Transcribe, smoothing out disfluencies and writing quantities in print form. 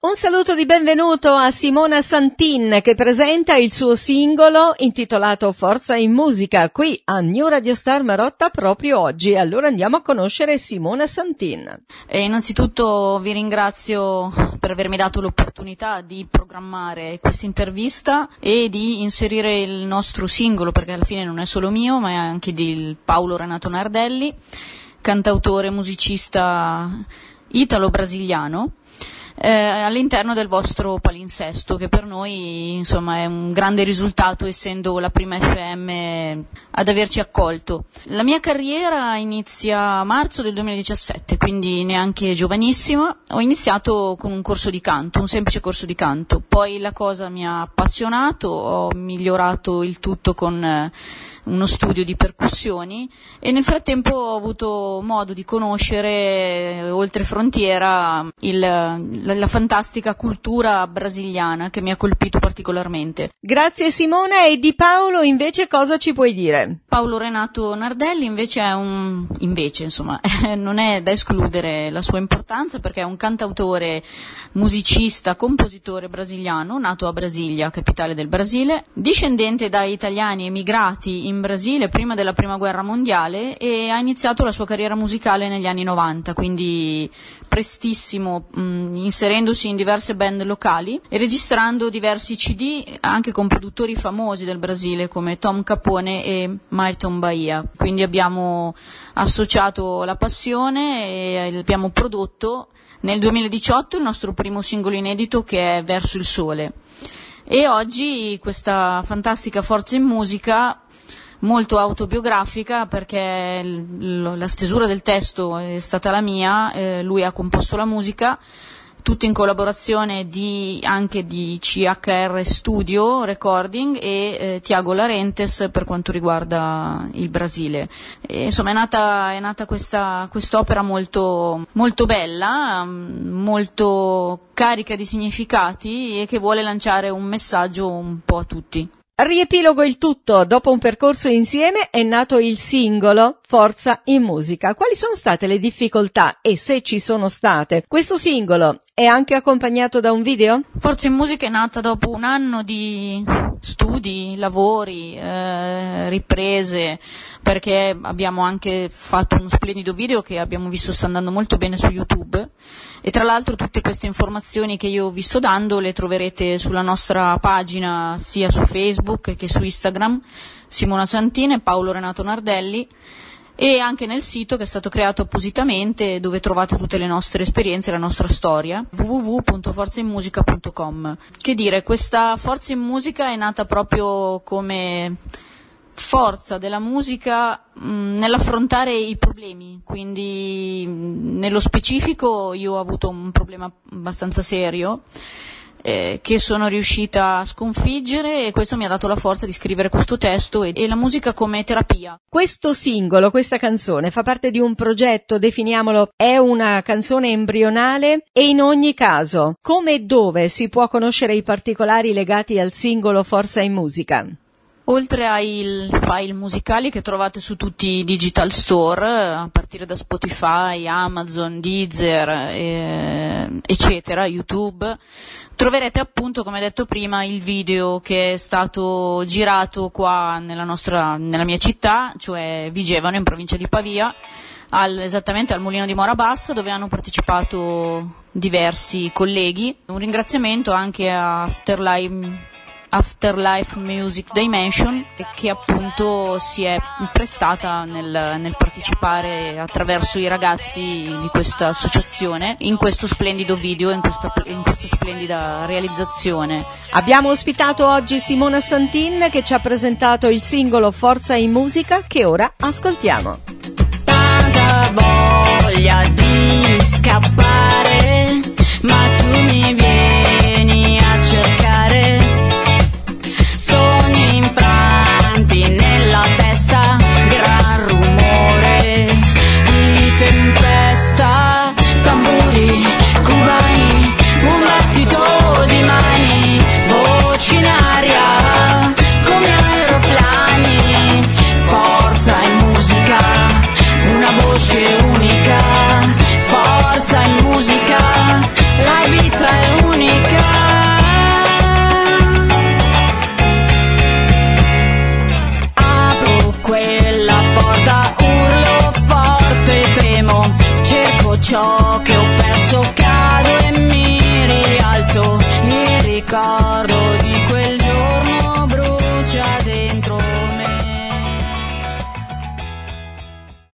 Un saluto di benvenuto a Simona Santin che presenta il suo singolo intitolato Forza in Musica qui a New Radio Star Marotta proprio oggi. Allora andiamo a conoscere Simona Santin. Innanzitutto vi ringrazio per avermi dato l'opportunità di programmare questa intervista e di inserire il nostro singolo, perché alla fine non è solo mio ma è anche di Paolo Renato Nardelli, cantautore, musicista italo-brasiliano, all'interno del vostro palinsesto, che per noi insomma è un grande risultato, essendo la prima FM ad averci accolto. La mia carriera inizia a marzo del 2017, quindi neanche giovanissima. Ho iniziato con un corso di canto, un semplice corso di canto, poi la cosa mi ha appassionato, ho migliorato il tutto con uno studio di percussioni e nel frattempo ho avuto modo di conoscere oltre frontiera la fantastica cultura brasiliana, che mi ha colpito particolarmente. Grazie Simona. E di Paolo invece cosa ci puoi dire? Paolo Renato Nardelli invece è non è da escludere la sua importanza, perché è un cantautore, musicista, compositore brasiliano, nato a Brasilia, capitale del Brasile, discendente da italiani emigrati in Brasile prima della Prima Guerra Mondiale, e ha iniziato la sua carriera musicale negli anni 90, quindi prestissimo, inserendosi in diverse band locali e registrando diversi CD anche con produttori famosi del Brasile come Tom Capone e Milton Bahia. Quindi abbiamo associato la passione e abbiamo prodotto nel 2018 il nostro primo singolo inedito, che è Verso il Sole. E oggi questa fantastica Forza in Musica, molto autobiografica, perché la stesura del testo è stata la mia, lui ha composto la musica, tutto in collaborazione anche di CHR Studio Recording e Tiago Larentes per quanto riguarda il Brasile. E, insomma, è nata quest'opera molto, molto bella, molto carica di significati e che vuole lanciare un messaggio un po' a tutti. Riepilogo il tutto. Dopo un percorso insieme è nato il singolo Forza in Musica. Quali sono state le difficoltà, e se ci sono state? Questo singolo è anche accompagnato da un video? Forza in Musica è nata dopo un anno di studi, lavori, riprese, perché abbiamo anche fatto uno splendido video che abbiamo visto sta andando molto bene su YouTube. E tra l'altro tutte queste informazioni che io vi sto dando le troverete sulla nostra pagina, sia su Facebook che su Instagram, Simona Santin e Paolo Renato Nardelli, e anche nel sito che è stato creato appositamente, dove trovate tutte le nostre esperienze, la nostra storia, www.forzainmusica.com. Che dire, questa Forza in Musica è nata proprio come forza della musica nell'affrontare i problemi, quindi nello specifico io ho avuto un problema abbastanza serio che sono riuscita a sconfiggere, e questo mi ha dato la forza di scrivere questo testo e la musica come terapia. Questo singolo, questa canzone fa parte di un progetto, definiamolo, è una canzone embrionale, e in ogni caso come e dove si può conoscere i particolari legati al singolo Forza in Musica? Oltre ai file musicali che trovate su tutti i digital store, a partire da Spotify, Amazon, Deezer, eccetera, YouTube, troverete appunto, come detto prima, il video che è stato girato qua nella mia città, cioè Vigevano, in provincia di Pavia, esattamente al Mulino di Mora Bassa, dove hanno partecipato diversi colleghi. Un ringraziamento anche a Afterlife Music Dimension, che appunto si è prestata nel partecipare attraverso i ragazzi di questa associazione in questo splendido video, in questa splendida realizzazione. Abbiamo ospitato oggi Simona Santin, che ci ha presentato il singolo Forza in Musica, che ora ascoltiamo. Tanta voglia di scappare, ma tu mi vieni a cercare. Sogni infranti nella testa, gran rumore di tempesta, tamburi cubani, un battito di mani, voci in aria come aeroplani. Forza in musica, una voce unica, forza in musica. ciò che